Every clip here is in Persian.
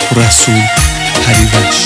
رسول پریوش.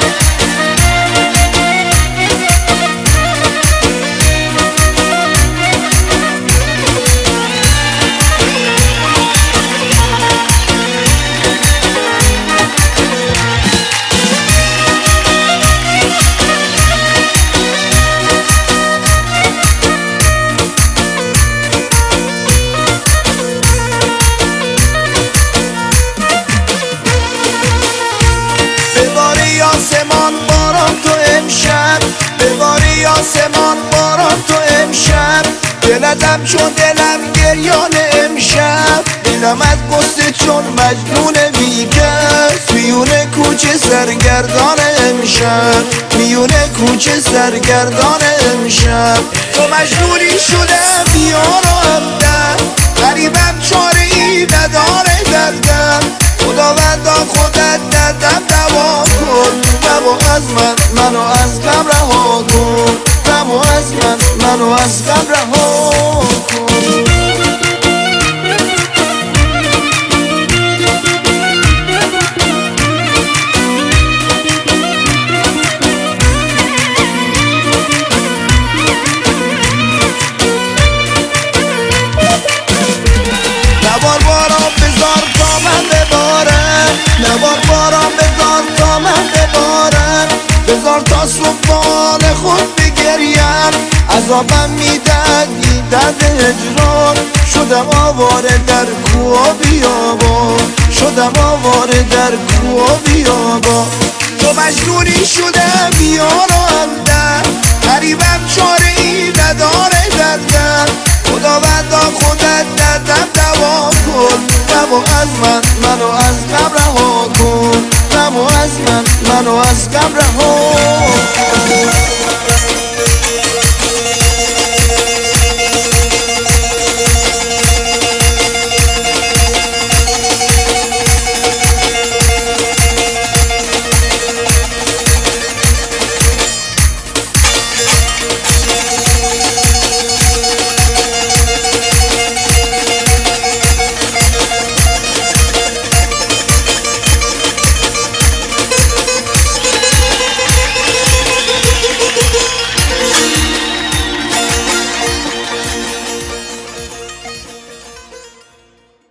آسمان باران تو امشب، بباری آسمان باران تو امشب، دلتم چون دلم گریان امشب، دلم از قصه چون مجنون بیکس، میونه کوچه سرگردان امشب، میونه کوچه سرگردان امشب. تو مجنونی شده بیار و همدم، غریبم چاره ای نداره دردم، خداوندا خودت دردم دوا کن، دوا از منو از غم رها کن، دوا از منو از غم رها کن. نبار باران بذار تا من ببارم، نبار باران بذار تا من ببارم، بذار تا صبحان خود بگریم، عذابم میدن این درد هجران، شدم آواره در کوه و بیابان، شدم آواره در کوه و بیابان. تو مجنونی شده بیار و همدم، غریبم چاره ای نداره دردم، خداوندا خودت دردم دوا کن، دوا از منو از غم رها کن، دوا از منو از غم رها کن.